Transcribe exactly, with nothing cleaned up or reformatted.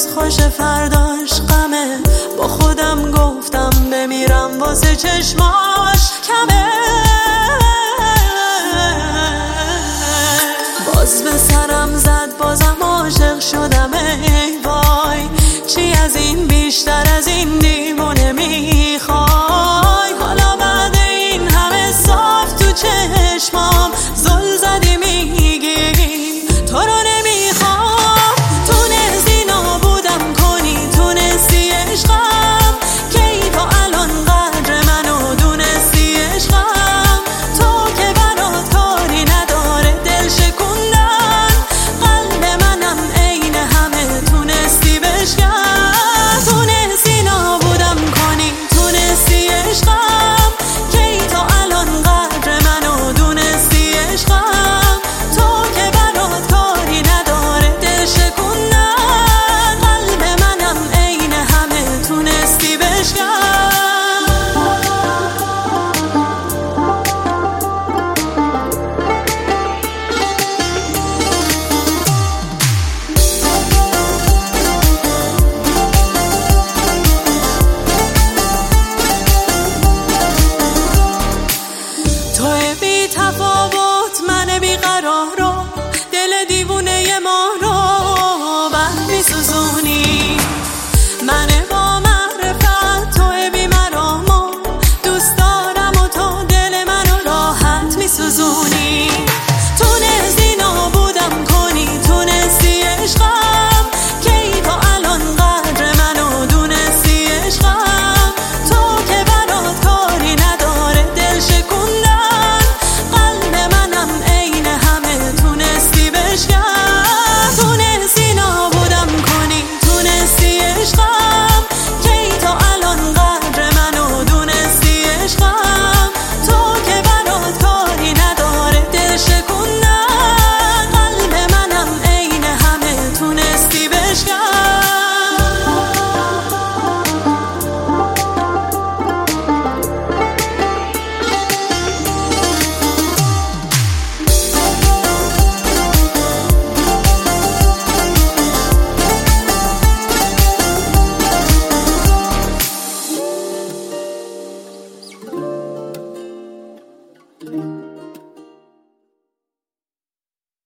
امروز خوش فرداش غمه، با خودم گفتم بمیرم واسه چشماش کمه. باز به سرم زد بازم عاشق شدم، ای وای چی از این بیشتر از این دیوونه میخوای؟ حالا بعد این همه صاف تو چشمام زل زدی میگی تو رو نمیخوام. تونستی نابودم کنی، تونستی عشقم کی تا الان قدر منو دونستی عشقم. تو که برات کاری نداره دل شکوندن، قلب منم عین همه تونستی بشکن. تونستی نابودم کنی، تونستی عشقم کی تا الان قدر منو دونستی عشقم. تو که برات کاری نداره دل شکوندن، قلب منم عین همه تونستی بشکن.